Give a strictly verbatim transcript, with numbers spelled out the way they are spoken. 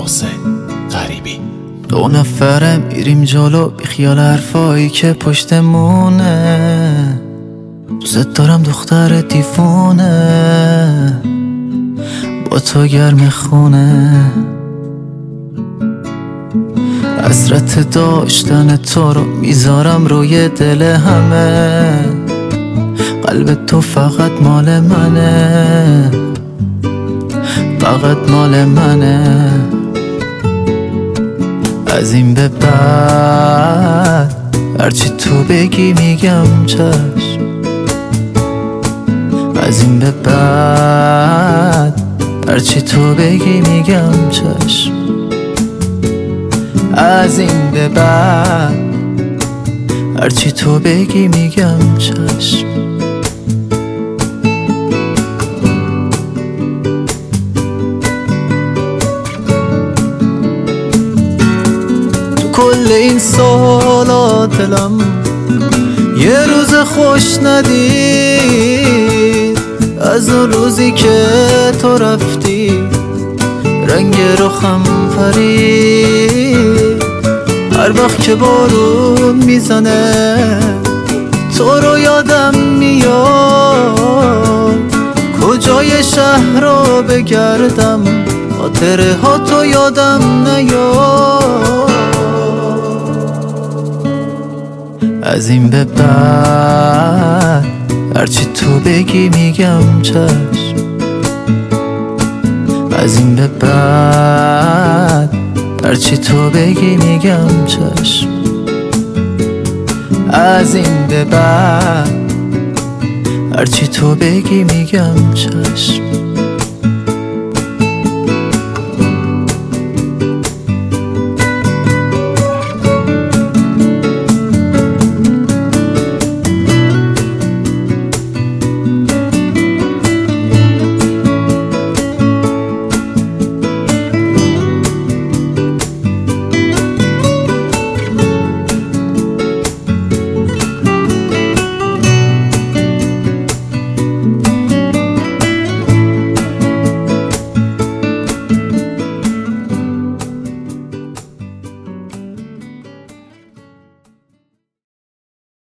محسن غریبی. دو نفره میریم جلو بی خیال حرفایی که پشتمونه. دوست دارم دختر دیوونه با تو گرم خونه. حسرت داشتن تو رو میذارم روی دل همه. قلب تو فقط مال منه، فقط مال منه. از این به بعد هرچی تو بگی میگم چشم. از این به بعد هرچی تو بگی میگم چشم. از این به بعد هرچی تو بگی میگم چشم. تو کل این سالا دلم یه روز خوش ندید. از اون روزی که تو رفتی رنگ رخم پرید. هر وقت که بارون میزنه تو رو یادم میاد. کجای شهر رو بگردم خاطره ها تو یادم نیاد. از این به بعد هرچی تو بگی میگم چشم. از این به بعد هرچی تو بگی میگم چشم. از این به بعد هرچی تو بگی میگم چشم.